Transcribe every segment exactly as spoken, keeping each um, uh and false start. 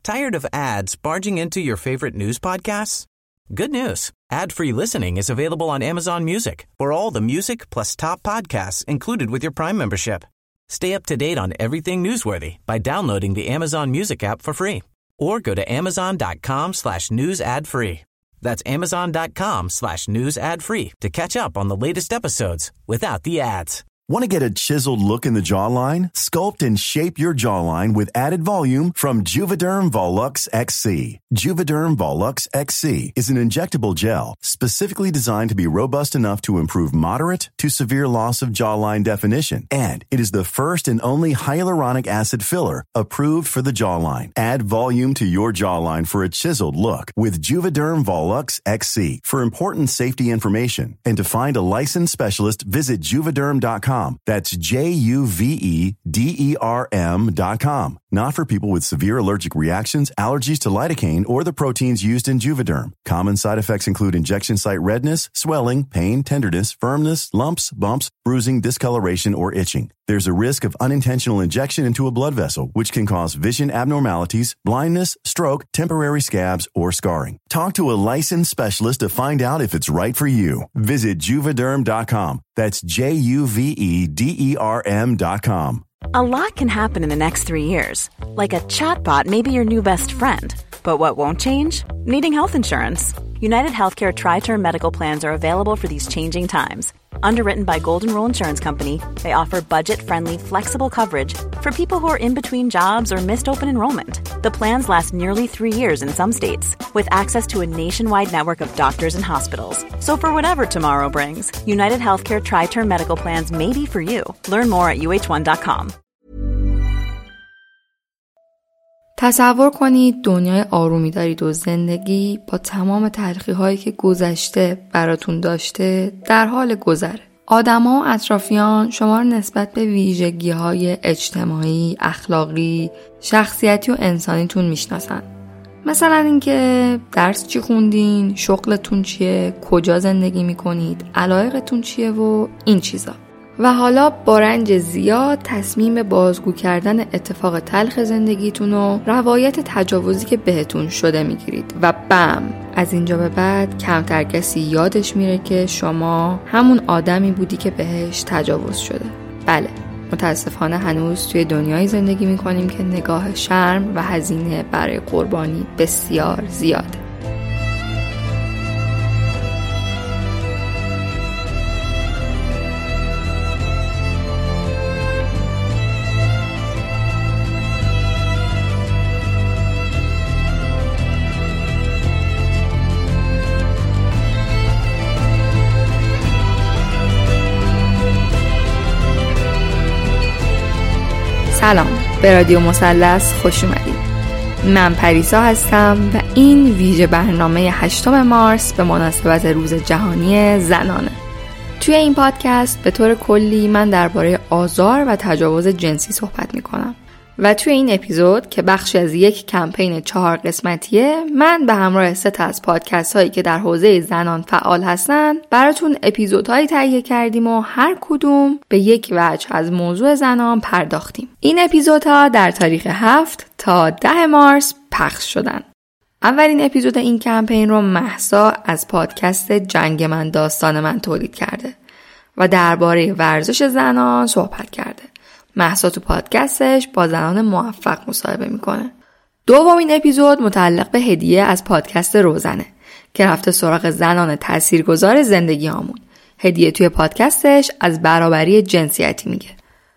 Tired of ads barging into your favorite news podcasts? Good news. Ad-free listening is available on Amazon Music for all the music plus top podcasts included with your Prime membership. Stay up to date on everything newsworthy by downloading the Amazon Music app for free or go to amazon.com slash news ad free. That's amazon.com slash news ad free to catch up on the latest episodes without the ads. Want to get a chiseled look in the jawline? Sculpt and shape your jawline with added volume from Juvederm Volux X C. Juvederm Volux X C is an injectable gel specifically designed to be robust enough to improve moderate to severe loss of jawline definition. And it is the first and only hyaluronic acid filler approved for the jawline. Add volume to your jawline for a chiseled look with Juvederm Volux X C. For important safety information and to find a licensed specialist, visit juvederm dot com. That's J U V E D E R M dot com. Not for people with severe allergic reactions, allergies to lidocaine, or the proteins used in Juvederm. Common side effects include injection site redness, swelling, pain, tenderness, firmness, lumps, bumps, bruising, discoloration, or itching. There's a risk of unintentional injection into a blood vessel, which can cause vision abnormalities, blindness, stroke, temporary scabs, or scarring. Talk to a licensed specialist to find out if it's right for you. Visit juvederm dot com. That's J U V E D E R M dot com. A lot can happen in the next three years. Like a chatbot may be your new best friend. But what won't change? Needing health insurance. United Healthcare Tri-Term Medical Plans are available for these changing times. Underwritten by Golden Rule Insurance Company, they offer budget-friendly, flexible coverage for people who are in between jobs or missed open enrollment. The plans last nearly three years in some states, with access to a nationwide network of doctors and hospitals. So for whatever tomorrow brings, United Healthcare Tri-Term Medical Plans may be for you. Learn more at U H one dot com. تصور کنید دنیای آرومی دارید و زندگی با تمام تلخی‌هایی که گذشته براتون داشته در حال گذره. آدم‌ها و اطرافیان شما رو نسبت به ویژگی‌های اجتماعی، اخلاقی، شخصیتی و انسانیتون میشناسن. مثلا اینکه درس چی خوندین، شغلتون چیه، کجا زندگی میکنید، علایقتون چیه و این چیزا. و حالا با رنج زیاد تصمیم بازگو کردن اتفاق تلخ زندگیتون و روایت تجاوزی که بهتون شده میگیرید و بم از اینجا به بعد کمتر کسی یادش میره که شما همون آدمی بودی که بهش تجاوز شده. بله، متاسفانه هنوز توی دنیای زندگی میکنیم که نگاه شرم و هزینه برای قربانی بسیار زیاده. سلام، به رادیو مثلث خوش اومدید. من پریسا هستم و این ویژه برنامه هشتم مارس به مناسبت روز جهانی زنانه. توی این پادکست به طور کلی من درباره آزار و تجاوز جنسی صحبت میکنم و توی این اپیزود که بخشی از یک کمپین چهار قسمتیه، من به همراه سه تا از پادکست هایی که در حوزه زنان فعال هستن براتون اپیزودهایی تهیه کردیم و هر کدوم به یک وجه از موضوع زنان پرداختیم. این اپیزودها در تاریخ هفت تا ده مارس پخش شدن. اولین اپیزود این کمپین رو مهسا از پادکست جنگ من داستان من تولید کرده و درباره ورزش زنان صحبت کرده. مهسا تو پادکستش با زنان موفق مصاحبه میکنه. دومین اپیزود متعلق به هدیه از پادکست روزنه که رفته سراغ زنان تاثیرگذار زندگی هامون. هدیه توی پادکستش از برابری جنسیتی میگه.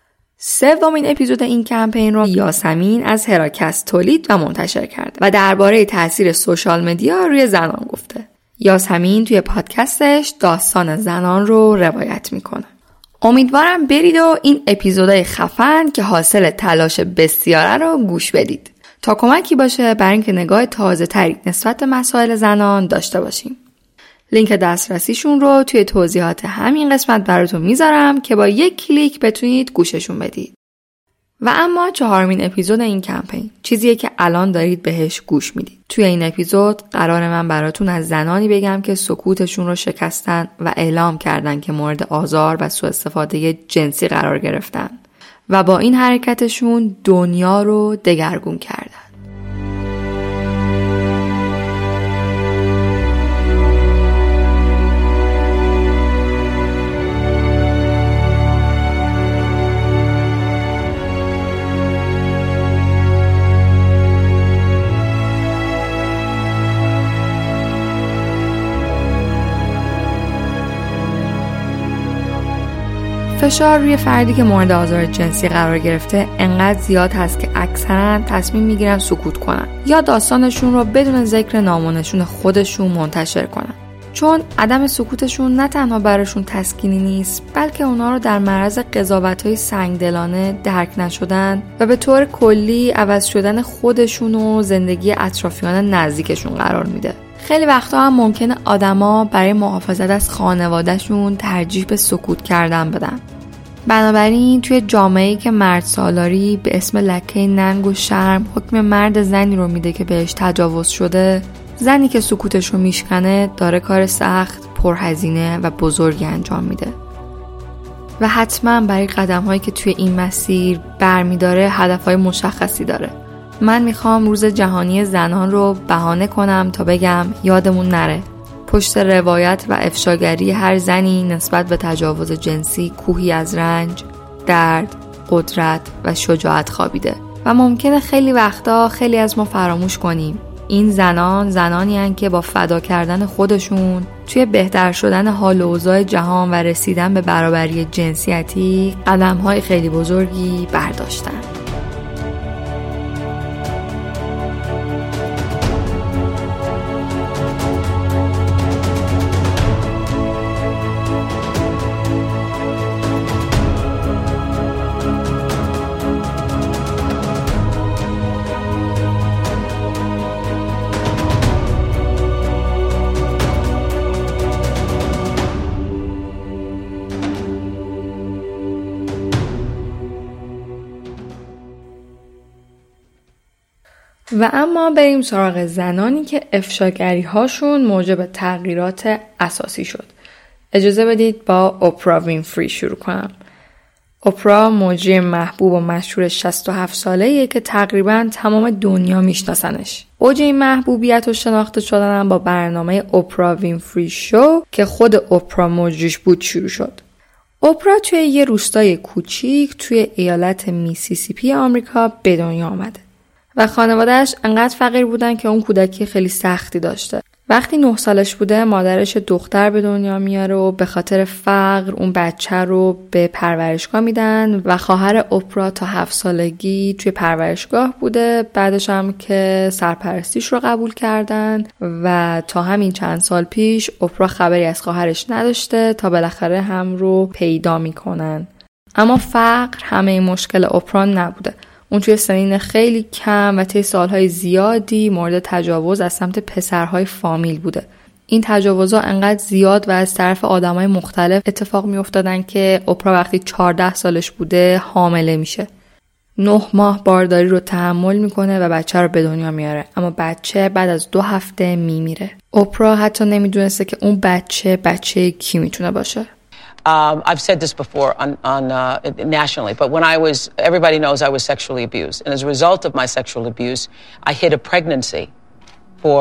سومین اپیزود این کمپین رو یاسمین از هراکست تولید و منتشر کرده و درباره تاثیر سوشال مدیا روی زنان گفته. یاسمین توی پادکستش داستان زنان رو روایت میکنه. امیدوارم برید و این اپیزودهای خفن که حاصل تلاش بسیاره رو گوش بدید تا کمکی باشه برای اینکه نگاه تازه تری نسبت به مسائل زنان داشته باشیم. لینک دسترسیشون رو توی توضیحات همین قسمت براتون میذارم که با یک کلیک بتونید گوششون بدید. و اما چهارمین اپیزود این کمپین چیزیه که الان دارید بهش گوش میدید. توی این اپیزود قرار من براتون از زنانی بگم که سکوتشون رو شکستن و اعلام کردن که مورد آزار و سوء استفاده جنسی قرار گرفتن و با این حرکتشون دنیا رو دگرگون کردن. فشار روی فردی که مورد آزار جنسی قرار گرفته انقدر زیاد هست که اکثرا تصمیم میگیرن سکوت کنن یا داستانشون رو بدون ذکر نام و نشون خودشون منتشر کنن. چون عدم سکوتشون نه تنها براشون تسکینی نیست، بلکه اونا رو در معرض قضاوت‌های سنگدلانه، درک نشدن و به طور کلی عوض شدن خودشون و زندگی اطرافیان نزدیکشون قرار میده. خیلی وقتا هم ممکنه آدما برای محافظت از خانوادهشون ترجیح به سکوت کردن بدن. بنابراین توی جامعه‌ای که مرد سالاری به اسم لکه ننگ و شرم حکم مرد زنی رو میده که بهش تجاوز شده، زنی که سکوتش رو میشکنه داره کار سخت، پرهزینه و بزرگی انجام میده. و حتما برای قدم‌هایی که توی این مسیر برمی‌داره هدف‌های مشخصی داره. من میخوام روز جهانی زنان رو بهانه کنم تا بگم یادمون نره پشت روایت و افشاگری هر زنی نسبت به تجاوز جنسی کوهی از رنج، درد، قدرت و شجاعت خوابیده و ممکنه خیلی وقتا خیلی از ما فراموش کنیم این زنان زنانی هستند که با فدا کردن خودشون توی بهتر شدن حال و اوضاع جهان و رسیدن به برابری جنسیتی قدم‌های خیلی بزرگی برداشتن. و اما بریم سراغ زنانی که افشاگری هاشون موجب تغییرات اساسی شد. اجازه بدید با اوپرا وینفری شروع کنم. اوپرا مجری محبوب و مشهور شصت و هفت ساله‌ایه که تقریباً تمام دنیا میشناسنش. اوج این محبوبیت و شناخته شدن هم با برنامه اوپرا وینفری شو که خود اوپرا مجریش بود شروع شد. اوپرا توی یه روستای کوچیک توی ایالت میسیسیپی آمریکا به دنیا آمده. و خانواده‌اش انقدر فقیر بودن که اون کودکی خیلی سختی داشته. وقتی نه سالش بوده مادرش دختر به دنیا میاره و به خاطر فقر اون بچه رو به پرورشگاه میدن و خواهر اوپرا تا هفت سالگی توی پرورشگاه بوده. بعدش هم که سرپرستیش رو قبول کردن و تا همین چند سال پیش اوپرا خبری از خواهرش نداشته تا بالاخره هم رو پیدا میکنن. اما فقر همه این مشکل اوپرا نبوده. اون توی سنین خیلی کم و طی سالهای زیادی مورد تجاوز از سمت پسرهای فامیل بوده. این تجاوزها انقدر زیاد و از طرف آدمای مختلف اتفاق می افتادن که اوپرا وقتی چهارده سالش بوده حامله میشه. نه ماه بارداری رو تحمل میکنه و بچه رو به دنیا میاره، اما بچه بعد از دو هفته میمیره. اوپرا حتی نمیدونسته که اون بچه بچه کی میتونه باشه. Um, I've said this before on, on uh, nationally, but when I was, everybody knows I was sexually abused. And as a result of my sexual abuse, I hid a pregnancy for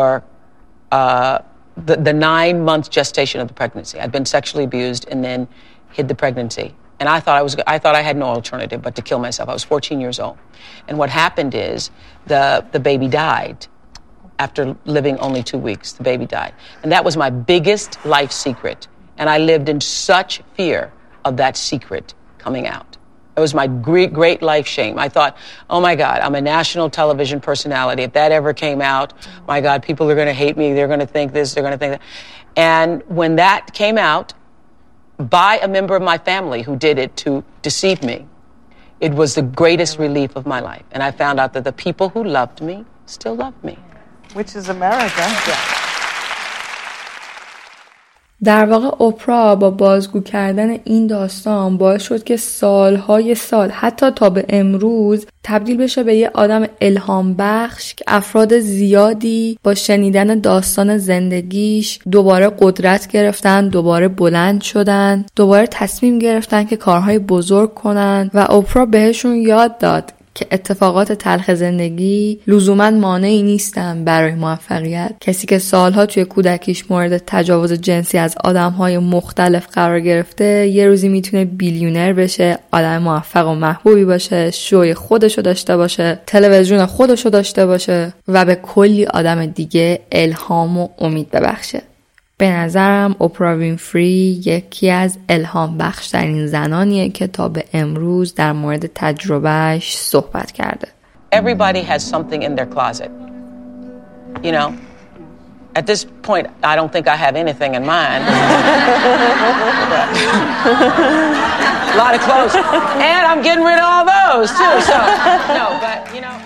uh, the, the nine-month gestation of the pregnancy. I'd been sexually abused and then hid the pregnancy. And I thought I was, I thought I had no alternative but to kill myself. I was fourteen years old. And what happened is the, the baby died. After living only two weeks, the baby died. And that was my biggest life secret. And I lived in such fear of that secret coming out. It was my great, great life shame. I thought, oh my God, I'm a national television personality. If that ever came out, my God, people are going to hate me. They're going to think this, they're going to think that. And when that came out by a member of my family who did it to deceive me, it was the greatest relief of my life. And I found out that the people who loved me still loved me. Which is America. Yeah. در واقع اوپرا با بازگو کردن این داستان باعث شد که سالهای سال حتی تا به امروز تبدیل بشه به یه آدم الهام بخش که افراد زیادی با شنیدن داستان زندگیش دوباره قدرت گرفتن، دوباره بلند شدن، دوباره تصمیم گرفتن که کارهای بزرگ کنن و اوپرا بهشون یاد داد که اتفاقات تلخ زندگی لزوماً مانعی نیستن برای موفقیت. کسی که سالها توی کودکیش مورد تجاوز جنسی از آدم‌های مختلف قرار گرفته یه روزی میتونه بیلیونر بشه، آدم موفق و محبوبی باشه، شوی خودشو داشته باشه، تلویزیون خودشو داشته باشه و به کلی آدم دیگه الهام و امید ببخشه. به نظرم اوپرا وینفری یکی از الهام بخشترین زنانیه که تا به امروز در مورد تجربهش صحبت کرده. Everybody has something in their closet. You know, at this point, I don't think I have anything in mine. A lot of clothes. And I'm getting rid of all those, too. So, no, but, you know...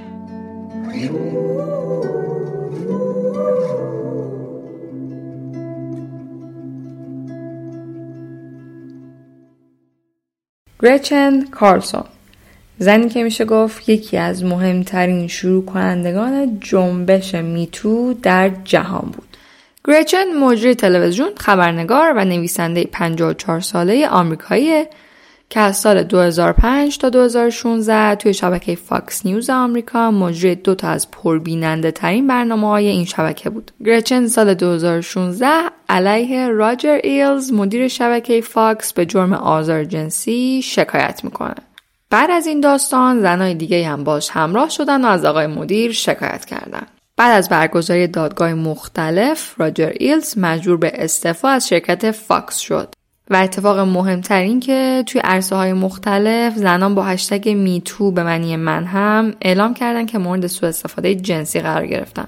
گرچن کارلسون، زنی که میشه گفت یکی از مهمترین شروع کنندگان جنبش میتو در جهان بود. گرچن مجری تلویزیون، خبرنگار و نویسنده پنجاه و چهار ساله آمریکاییه که از سال دو هزار و پنج تا دو هزار و شانزده توی شبکه فاکس نیوز آمریکا مجری دو تا از پربیننده ترین برنامه‌های این شبکه بود. گرچن سال دو هزار و شانزده علیه راجر ایلز مدیر شبکه فاکس به جرم آزار جنسی شکایت میکنه. بعد از این داستان زنای دیگه هم باش همراه شدن و از آقای مدیر شکایت کردن. بعد از برگزاری دادگاه مختلف راجر ایلز مجبور به استعفا از شرکت فاکس شد. و اتفاق مهمتر این که توی عرصه‌های مختلف زنان با هشتگ میتو به معنی من هم اعلام کردن که مورد سوء استفاده جنسی قرار گرفتن.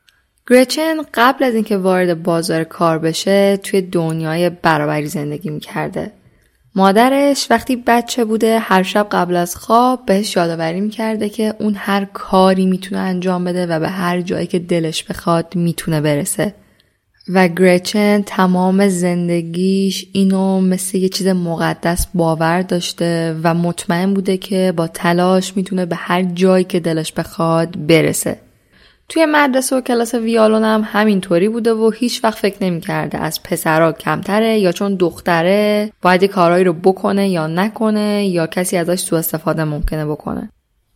گرچن قبل از اینکه وارد بازار کار بشه توی دنیای برابری زندگی می‌کرده. مادرش وقتی بچه بوده هر شب قبل از خواب بهش یادآوری می‌کرده که اون هر کاری میتونه انجام بده و به هر جایی که دلش بخواد میتونه برسه. و گرچن تمام زندگیش اینو مثل یه چیز مقدس باور داشته و مطمئن بوده که با تلاش میتونه به هر جایی که دلش بخواد برسه. توی مدرسه و کلاس ویالون هم همینطوری بوده و هیچ وقت فکر نمی‌کرده از پسرها کمتره یا چون دختره باید کارهایی رو بکنه یا نکنه یا کسی ازش سوء استفاده ممکنه بکنه.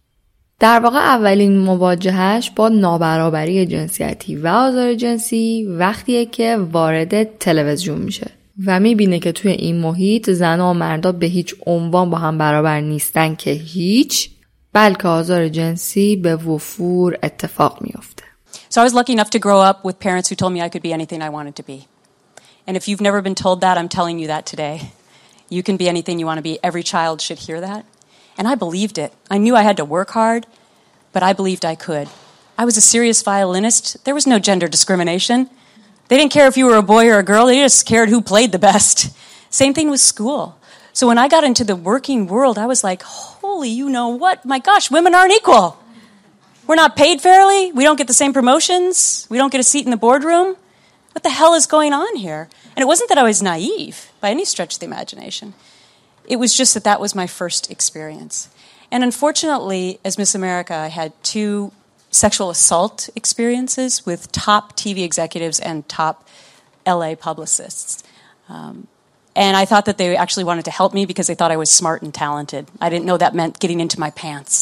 در واقع اولین مواجهش با نابرابری جنسیتی و آزار جنسی وقتیه که وارد تلویزیون میشه و میبینه که توی این محیط زنها و مردا به هیچ عنوان با هم برابر نیستن که هیچ، بلکه آزار جنسی به وفور اتفاق میفته. So I was lucky enough to grow up with parents who told me I could be anything I wanted to be. And if you've never been told that, I'm telling you that today. You can be anything you want to be. Every child should hear that. And I believed it. I knew I had to work hard, but I believed I could. I was a serious violinist. There was no gender discrimination. They didn't care if you were a boy or a girl. They just cared who played the best. Same thing with school. So when I got into the working world, I was like, holy, you know what? My gosh, women aren't equal. We're not paid fairly. We don't get the same promotions. We don't get a seat in the boardroom. What the hell is going on here? And it wasn't that I was naive by any stretch of the imagination. It was just that that was my first experience. And unfortunately, as Miss America, I had two sexual assault experiences with top T V executives and top L A publicists. Um, and I thought that they actually wanted to help me because they thought I was smart and talented. I didn't know that meant getting into my pants.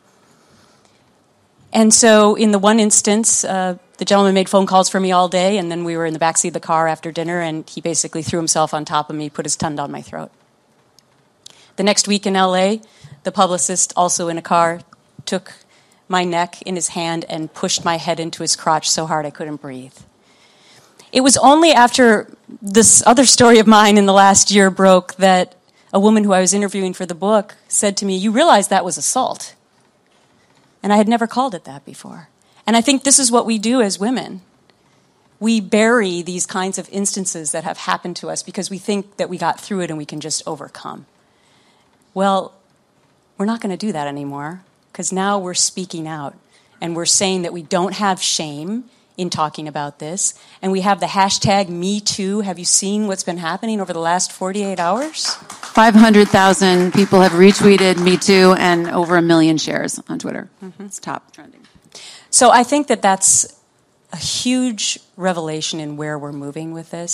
And so in the one instance, uh, the gentleman made phone calls for me all day, and then we were in the backseat of the car after dinner, and he basically threw himself on top of me, put his tongue down my throat. The next week in L A, the publicist, also in a car, took my neck in his hand and pushed my head into his crotch so hard I couldn't breathe. It was only after this other story of mine in the last year broke that a woman who I was interviewing for the book said to me, "You realize that was assault." And I had never called it that before. And I think this is what we do as women. We bury these kinds of instances that have happened to us because we think that we got through it and we can just overcome. Well, we're not going to do that anymore because now we're speaking out and we're saying that we don't have shame in talking about this. And we have the hashtag Me Too. Have you seen what's been happening over the last forty-eight hours? five hundred thousand people have retweeted Me Too and over a million shares on Twitter. Mm-hmm. It's top trending. So I think that that's a huge revelation in where we're moving with this.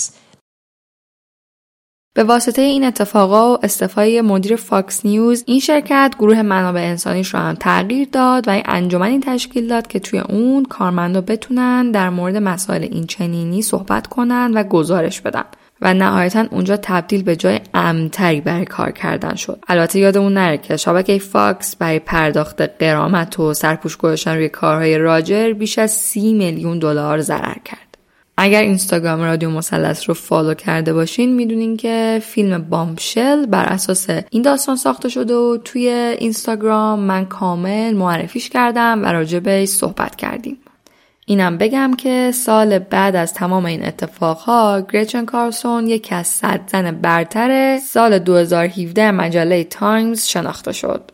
به واسطه این اتفاقا و استعفای مدیر فاکس نیوز، این شرکت گروه منابع انسانیش رو هم تغییر داد و این انجمنی تشکیل داد که توی اون کارمندا بتونن در مورد مسائل این چنینی صحبت کنن و گزارش بدن و نهایتاً اونجا تبدیل به جای امن‌تری برای کار کردن شد. البته یادمون نره که شبکه فاکس برای پرداخت غرامت و سرپوش گذاشتن روی کارهای راجر بیش از سی میلیون دلار ضرر کرد. اگر اینستاگرام رادیو مثلث رو فالو کرده باشین میدونین که فیلم بامبشل بر اساس این داستان ساخته شده و توی اینستاگرام من کامل معرفیش کردم و راجع بهش صحبت کردیم. اینم بگم که سال بعد از تمام این اتفاقها گریچن کارلسون یکی از صد زن برتر سال دو هزار و هفده مجله تایمز شناخته شد.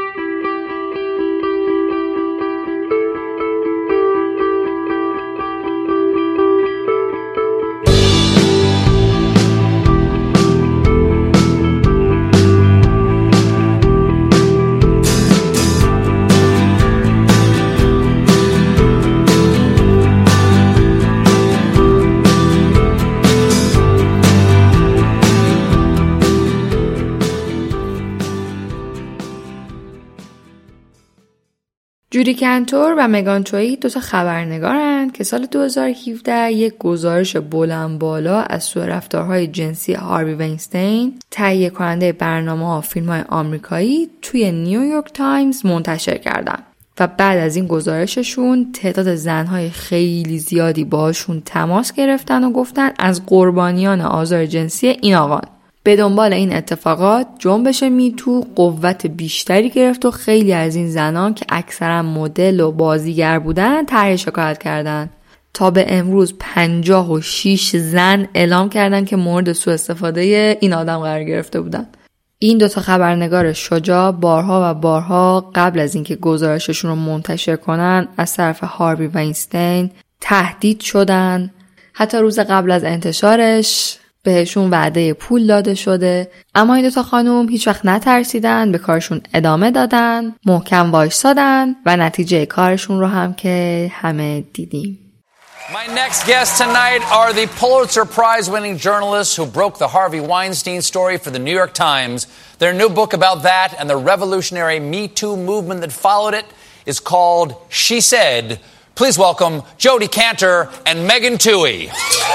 جودی کنتور و مگان چویی دو تا خبرنگارن که سال دو هزار و هفده یک گزارش بلند بالا از سوء رفتارهای جنسی هاروی وینستین تهیه کننده برنامه‌ها و فیلم‌های آمریکایی توی نیویورک تایمز منتشر کردن و بعد از این گزارششون تعداد زن‌های خیلی زیادی باشون تماس گرفتن و گفتن از قربانیان آزار جنسی این آقان. به دنبال این اتفاقات جنبش میتو قوت بیشتری گرفت و خیلی از این زنان که اکثرا مدل و بازیگر بودن طرح شکایت کردند. تا به امروز پنجاه و شش زن اعلام کردن که مورد سوء استفاده این آدم قرار گرفته بودن. این دوتا خبرنگار شجاع بارها و بارها قبل از اینکه گزارششون رو منتشر کنن از طرف هاروی وینستین تهدید شدن. حتی روز قبل از انتشارش بهشون وعده پول داده شده، اما این دوتا خانوم هیچ وقت نترسیدن، به کارشون ادامه دادن، محکم وایسادن و نتیجه کارشون رو هم که همه دیدیم. My next guests tonight are the Pulitzer Prize-winning journalists who broke the Harvey Weinstein story for the New York Times. Their new book about that and the revolutionary Me Too movement that followed it is called She Said. Please welcome Jodi Kantor and Megan Twohey.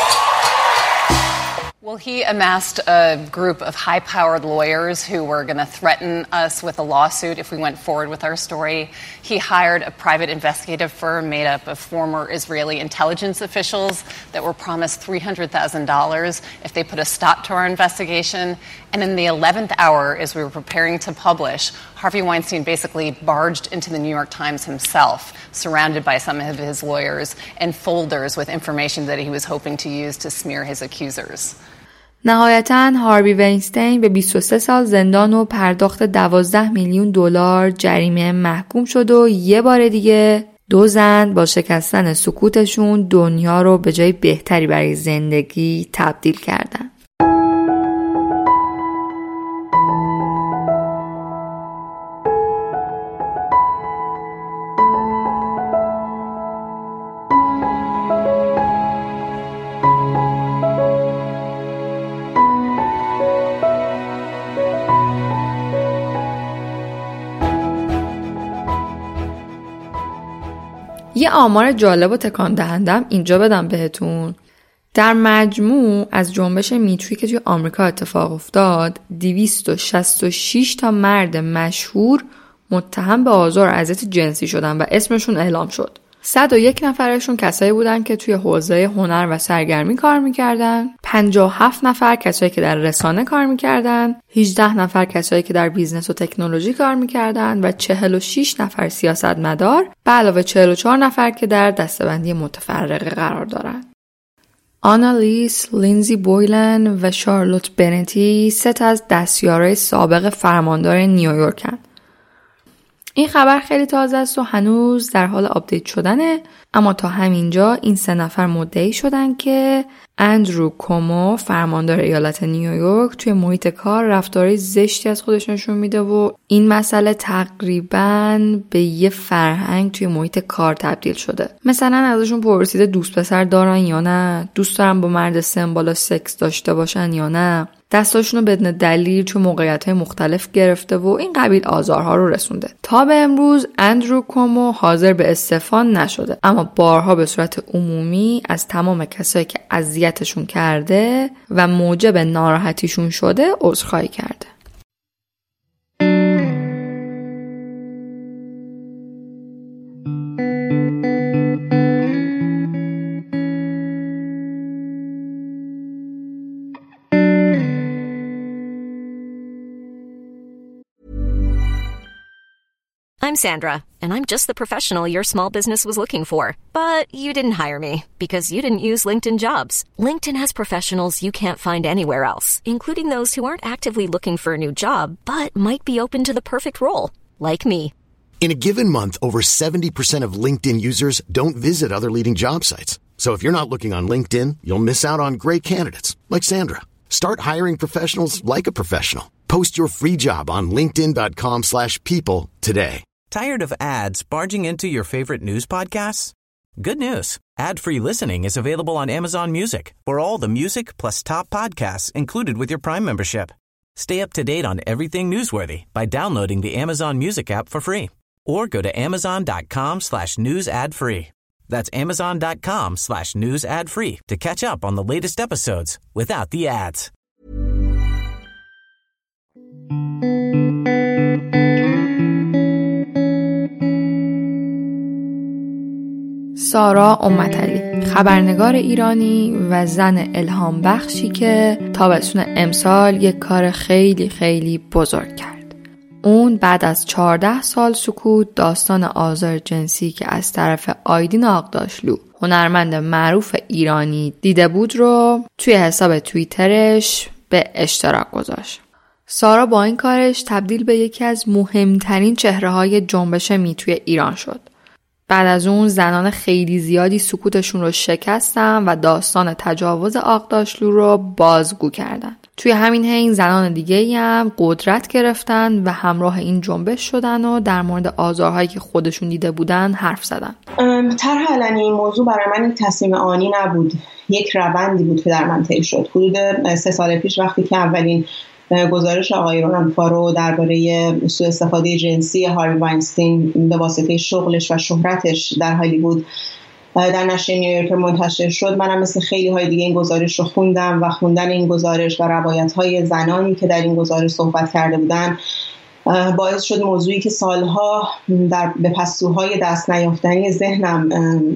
Well, he amassed a group of high-powered lawyers who were going to threaten us with a lawsuit if we went forward with our story. He hired a private investigative firm made up of former Israeli intelligence officials that were promised three hundred thousand dollars if they put a stop to our investigation. And in the eleventh hour, as we were preparing to publish, Harvey Weinstein basically barged into the New York Times himself, surrounded by some of his lawyers and folders with information that he was hoping to use to smear his accusers. نهایتاً هاروی وینستین به بیست و سه سال زندان و پرداخت دوازده میلیون دلار جریمه محکوم شد و یه بار دیگه دو زن با شکستن سکوتشون دنیا رو به جای بهتری برای زندگی تبدیل کردن. یه آمار جالب و تکان دهندم اینجا بدم بهتون. در مجموع از جنبش میتویی که توی آمریکا اتفاق افتاد دویست و شصت و شش تا مرد مشهور متهم به آزار و اذیت جنسی شدن و اسمشون اعلام شد. صد و یک نفرشون کسایی بودن که توی حوزه هنر و سرگرمی کار میکردن، پنجاه و هفت نفر کسایی که در رسانه کار میکردن، هجده نفر کسایی که در بیزنس و تکنولوژی کار میکردن و چهل و شش نفر سیاستمدار به علاوه چهل و چهار نفر که در دسته‌بندی متفرقه قرار دارن. آنالیس، لینزی بویلن و شارلوت بنتی سه تا از دستیارای سابق فرماندار نیویورکن. این خبر خیلی تازه است و هنوز در حال آپدیت شدنه، اما تا همینجا این سه نفر مدعی شدن که اندرو کومو فرماندار ایالت نیویورک توی محیط کار رفتارهای زشتی از خودش نشون میده و این مسئله تقریباً به یه فرهنگ توی محیط کار تبدیل شده. مثلا ازشون پرسیده دوست پسر دارن یا نه، دوست دارن با مرد سن بالا سکس داشته باشن یا نه، دستاشونو بدون دلیل چون موقعیت‌های مختلف گرفته و این قبیل آزارها رو رسونده. تا به امروز اندرو کومو حاضر به استعفا نشده، اما بارها به صورت عمومی از تمام کسایی که اذیتشون کرده و موجب ناراحتیشون شده عذرخواهی کرده. I'm Sandra, and I'm just the professional your small business was looking for. But you didn't hire me because you didn't use LinkedIn Jobs. LinkedIn has professionals you can't find anywhere else, including those who aren't actively looking for a new job, but might be open to the perfect role, like me. In a given month, over seventy percent of LinkedIn users don't visit other leading job sites. So if you're not looking on LinkedIn, you'll miss out on great candidates like Sandra. Start hiring professionals like a professional. Post your free job on linkedin.com slash people today. Tired of ads barging into your favorite news podcasts? Good news. Ad-free listening is available on Amazon Music for all the music plus top podcasts included with your Prime membership. Stay up to date on everything newsworthy by downloading the Amazon Music app for free or go to amazon.com slash news ad free. That's amazon.com slash news ad free to catch up on the latest episodes without the ads. سارا امتعلی، خبرنگار ایرانی و زن الهام بخشی که تابستون امسال یک کار خیلی خیلی بزرگ کرد. اون بعد از چهارده سال سکوت داستان آزار جنسی که از طرف آیدین آقداشلو، هنرمند معروف ایرانی دیده بود رو توی حساب توییترش به اشتراک گذاشت. سارا با این کارش تبدیل به یکی از مهمترین چهره‌های جنبش میتوی ایران شد. بعد از اون زنان خیلی زیادی سکوتشون رو شکستن و داستان تجاوز آقداشلو رو بازگو کردن. توی همین حین زنان دیگه‌ای هم قدرت گرفتن و همراه این جنبش شدن و در مورد آزارهایی که خودشون دیده بودن حرف زدن. طرح علنی این موضوع برای من یک تصمیم آنی نبود، یک روندی بود که در من طی شد. حدود سه سال پیش وقتی که اولین گزارش آقای رونالد فارو درباره سوء استفاده جنسی هاروی واینستین به واسطه شغلش و شهرتش در هالیوود در نشریه نیویورکر منتشر شد، منم مثل خیلی های دیگه این گزارش رو خوندم و خوندن این گزارش و روایت های زنانی که در این گزارش صحبت کرده بودن باعث شد موضوعی که سالها در به پستوهای دست نیافتنی ذهنم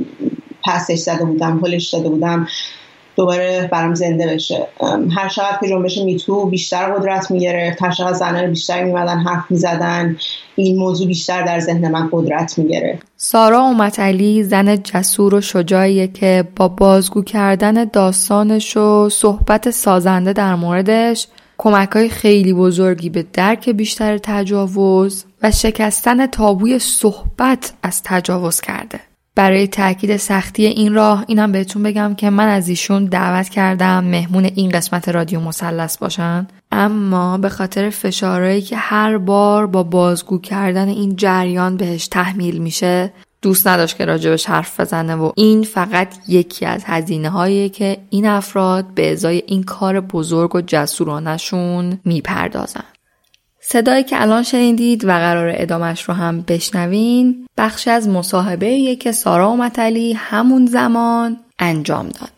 پسش زده بودم، پلش زده بودم، دوباره برام زنده بشه. هر شب که جنبش میتو بیشتر قدرت میگرفت، هر شب زنان بیشتر میمدن حرف میزدن، این موضوع بیشتر در ذهن من قدرت میگرفت. سارا امتعلی زن جسور و شجاعیه که با بازگو کردن داستانش و صحبت سازنده در موردش کمک‌های خیلی بزرگی به درک بیشتر تجاوز و شکستن تابوی صحبت از تجاوز کرده. برای تأکید سختی این راه اینم بهتون بگم که من از ایشون دعوت کردم مهمون این قسمت رادیو مثلث باشن، اما به خاطر فشارهایی که هر بار با بازگو کردن این جریان بهش تحمیل میشه دوست نداشت که راجبش حرف بزنه و این فقط یکی از هزینه هاییه که این افراد به ازای این کار بزرگ و جسورانشون میپردازن. صدایی که الان شنیدید و قرار ادامش رو هم بشنوین بخش از مصاحبه‌ایه که سارا امتعلی همون زمان انجام داد.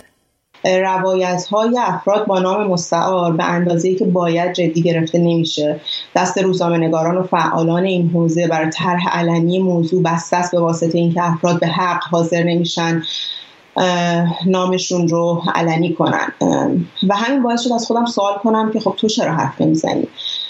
روایت‌های افراد با نام مستعار به اندازه‌ای که باید جدی گرفته نمیشه. دست روزنامه‌نگاران و فعالان این حوزه برای طرح علنی موضوع بسته است به واسطه اینکه افراد به حق حاضر نمیشن نامشون رو علنی کنن و همین باعث شد از خودم سوال کنم که خب تو چرا حرف نمیزنی؟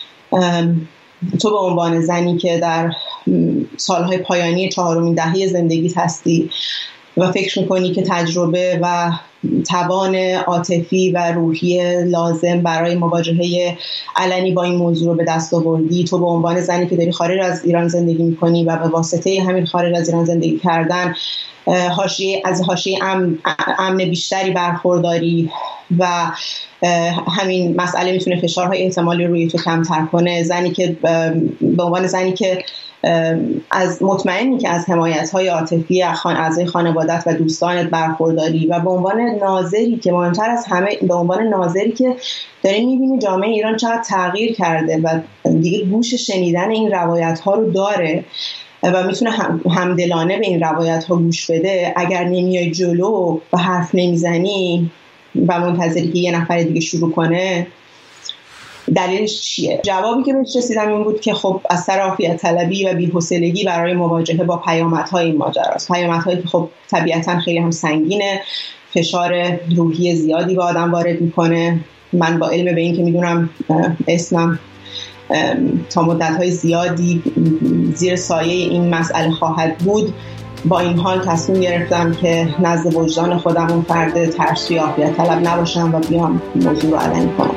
تو به عنوان زنی که در سالهای پایانی چهارمین دهه زندگیت هستی و فکر میکنی که تجربه و توان عاطفی و روحی لازم برای مواجهه علنی با این موضوع رو به دست آوردی، تو به عنوان زنی که داری خارج از ایران زندگی میکنی و به واسطه همین خارج از ایران زندگی کردن حاشیه از حاشیه امن, امن بیشتری برخورداری و همین مسئله میتونه فشارهای احتمالی روی تو کمتر کنه، زنی که به عنوان زنی که از مطمئنی که از حمایت‌های عاطفی اعضای خانواده‌ات و دوستانت برخورداری و به عنوان ناظری که مهمتر از همه به عنوان ناظری که داری می‌بینی جامعه ایران چقدر تغییر کرده و دیگه گوش شنیدن این روایت‌ها رو داره و میتونه هم همدلانه به این روایت‌ها گوش بده، اگر نمیای جلو و حرف نمیزنی و منتظری که یه نفر دیگه شروع کنه، دلیلش چیه؟ جوابی که بهش رسیدم این بود که خب از سر عافیت طلبی و بی‌حوصلگی برای مواجهه با پیامدهای این ماجراست. پیامدهایی که خب طبیعتاً خیلی هم سنگینه، فشار روحی زیادی به آدم وارد میکنه. من با علم به این که میدونم اسمم تا مدت‌های زیادی زیر سایه این مسئله خواهد بود. با این حال تصمیم گرفتم که نزد وجدان خودم اون فرد ترسوی عافیت طلب نباشم و بیام موضوع رو علنی کنم.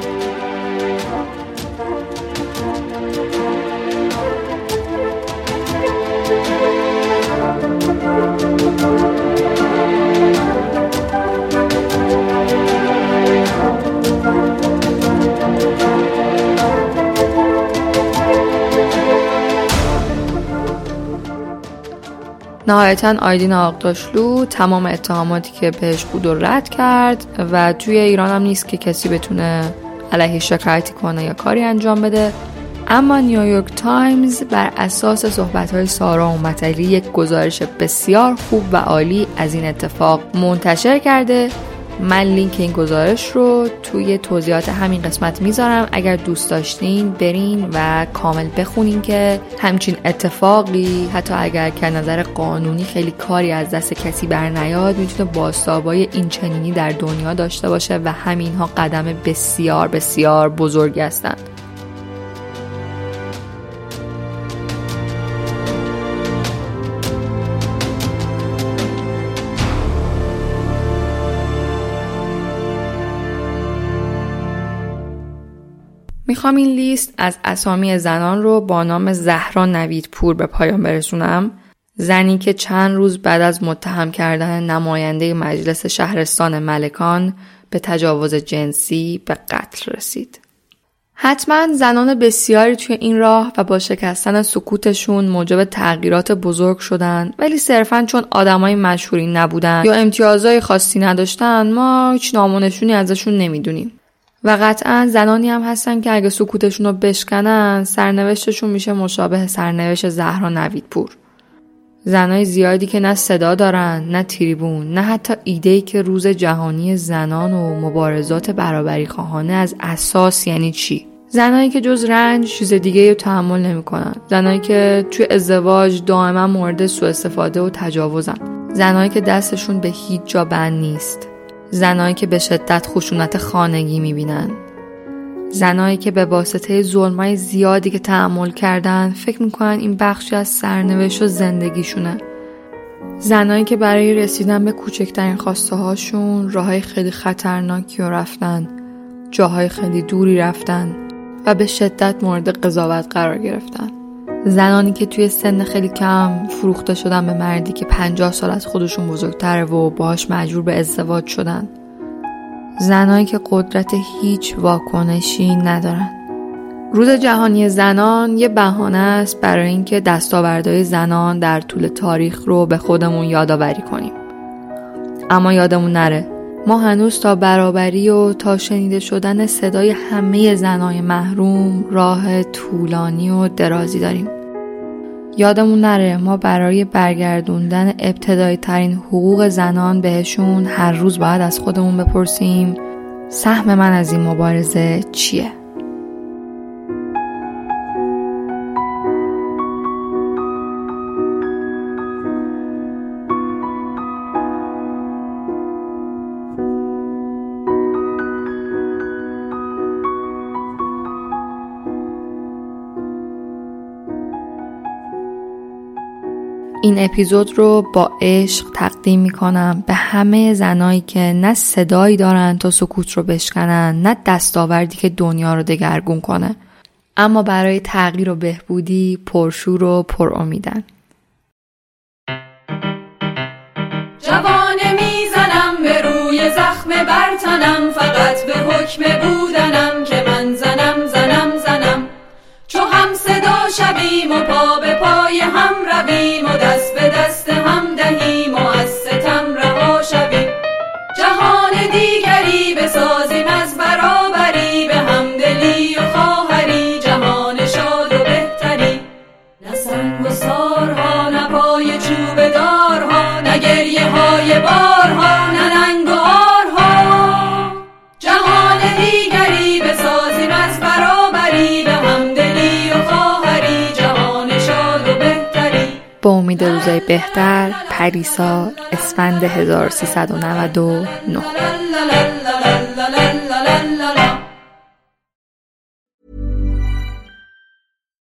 نهایتاً آیدین آقداشلو تمام اتهاماتی که بهش بود رو رد کرد و توی ایران هم نیست که کسی بتونه علیه شکایتی کنه یا کاری انجام بده. اما نیویورک تایمز بر اساس صحبت‌های سارا اومتلی یک گزارش بسیار خوب و عالی از این اتفاق منتشر کرده. من لینک این گزارش رو توی توضیحات همین قسمت میذارم، اگر دوست داشتین برین و کامل بخونین که همچین اتفاقی حتی اگر که نظر قانونی خیلی کاری از دست کسی بر نیاد میتونه بازتابای این چنینی در دنیا داشته باشه و همینها قدم بسیار بسیار بزرگی هستند. میخوام این لیست از اسامی زنان رو با نام زهرا نویدپور به پایان برسونم. زنی که چند روز بعد از متهم کردن نماینده مجلس شهرستان ملکان به تجاوز جنسی به قتل رسید. حتما زنان بسیاری توی این راه و با شکستن سکوتشون موجب تغییرات بزرگ شدن، ولی صرفاً چون آدمای مشهوری نبودن یا امتیازهای خاصی نداشتن ما هیچ نام و نشونی ازشون نمیدونیم. و قطعاً زنانی هم هستن که اگه سکوتشون رو بشکنن سرنوشتشون میشه مشابه سرنوشت زهرا نویدپور. زنای زیادی که نه صدا دارن، نه تریبون، نه حتی ایده‌ای که روز جهانی زنان و مبارزات برابری خواهانه از اساس یعنی چی. زنایی که جز رنج چیز دیگه رو تحمل نمی‌کنن. زنایی که توی ازدواج دائما مورد سوء استفاده و تجاوزن. زنایی که دستشون به هیچ جا بند نیست. زنایی که به شدت خشونت خانگی میبینن. زنایی که به واسطه ظلمای زیادی که تحمل کردن فکر میکنن این بخشی از سرنوشت و زندگیشونه. زنایی که برای رسیدن به کوچکترین خواسته هاشون راههای خیلی خطرناکی رو رفتن، جاهای خیلی دوری رفتن و به شدت مورد قضاوت قرار گرفتن. زنانی که توی سن خیلی کم فروخته شدن به مردی که پنجاه سال از خودشون بزرگتره و باهاش مجبور به ازدواج شدن. زنایی که قدرت هیچ واکنشی ندارن. روز جهانی زنان یه بهانه است برای اینکه دستاوردهای زنان در طول تاریخ رو به خودمون یادآوری کنیم. اما یادمون نره ما هنوز تا برابری و تا شنیده شدن صدای همه زنای محروم راه طولانی و درازی داریم. یادمون نره ما برای برگردوندن ابتدایی ترین حقوق زنان بهشون هر روز باید از خودمون بپرسیم سهم من از این مبارزه چیه؟ این اپیزود رو با عشق تقدیم میکنم به همه زنایی که نه صدایی دارن تا سکوت رو بشکنن، نه دستاوردی که دنیا رو دگرگون کنه، اما برای تغییر و بهبودی پرشور و پرامیدن. جوانه میزنم به روی زخم برتنم، فقط به حکم بودنم که من زنم زنم زنم. چو هم صدا شویم و پا به پای هم رویم و دست به دست هم دهیم و از ستم رها شویم. جهان دیگری بسازیم از برابری، به همدلی و خواهری، جهان شاد و بهتری. نه سنگ و سارها، نه پای چوب دارها، نه گریه های بارها، نه ننگ و آرها. جهان دیگری بسازیم از برابری، به همدلی و خواهری، جهان شاد و بهتری. با امید روزای بهتر. پریسا، اسفند هزار و سیصد و نود و نه.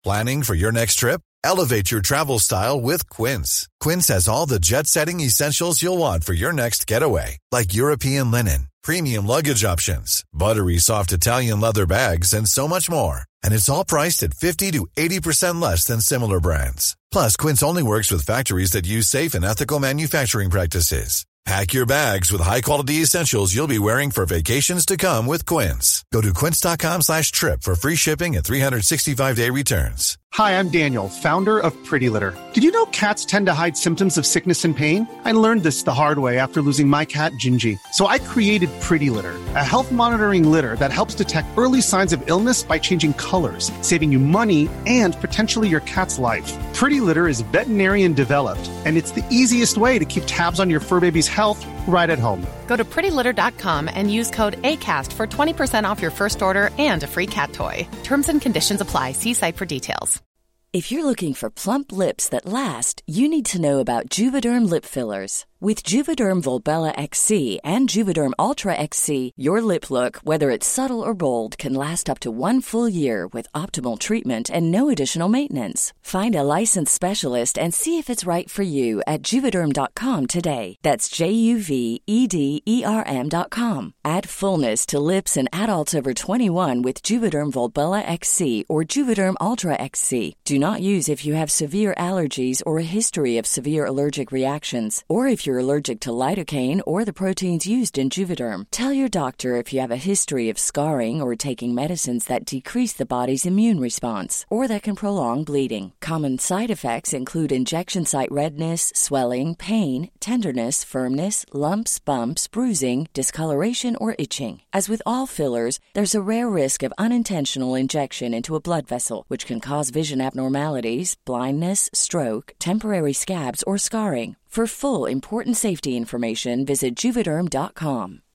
Planning for your next trip? Elevate your travel style with Quince. Quince has all the jet-setting essentials you'll want for your next getaway, like European linen, premium luggage options, buttery soft Italian leather bags, and so much more. And it's all priced at fifty to eighty percent less than similar brands. Plus, Quince only works with factories that use safe and ethical manufacturing practices. Pack your bags with high-quality essentials you'll be wearing for vacations to come with Quince. Go to quince.com slash trip for free shipping and three sixty-five day returns. Hi, I'm Daniel, founder of Pretty Litter. Did you know cats tend to hide symptoms of sickness and pain? I learned this the hard way after losing my cat, Gingy. So I created Pretty Litter, a health monitoring litter that helps detect early signs of illness by changing colors, saving you money and potentially your cat's life. Pretty Litter is veterinarian developed, and it's the easiest way to keep tabs on your fur baby's health right at home. Go to pretty litter dot com and use code ACAST for twenty percent off your first order and a free cat toy. Terms and conditions apply. See site for details. If you're looking for plump lips that last, you need to know about Juvederm lip fillers. With Juvederm Volbella X C and Juvederm Ultra X C, your lip look, whether it's subtle or bold, can last up to one full year with optimal treatment and no additional maintenance. Find a licensed specialist and see if it's right for you at Juvederm dot com today. That's J U V E D E R M dot com. Add fullness to lips in adults over twenty-one with Juvederm Volbella X C or Juvederm Ultra X C. Do not use if you have severe allergies or a history of severe allergic reactions, or if you're allergic to lidocaine or the proteins used in Juvederm. Tell your doctor if you have a history of scarring or taking medicines that decrease the body's immune response or that can prolong bleeding. Common side effects include injection site redness, swelling, pain, tenderness, firmness, lumps, bumps, bruising, discoloration, or itching. As with all fillers, there's a rare risk of unintentional injection into a blood vessel, which can cause vision abnormalities, blindness, stroke, temporary scabs, or scarring. For full, important safety information, visit Juvederm dot com.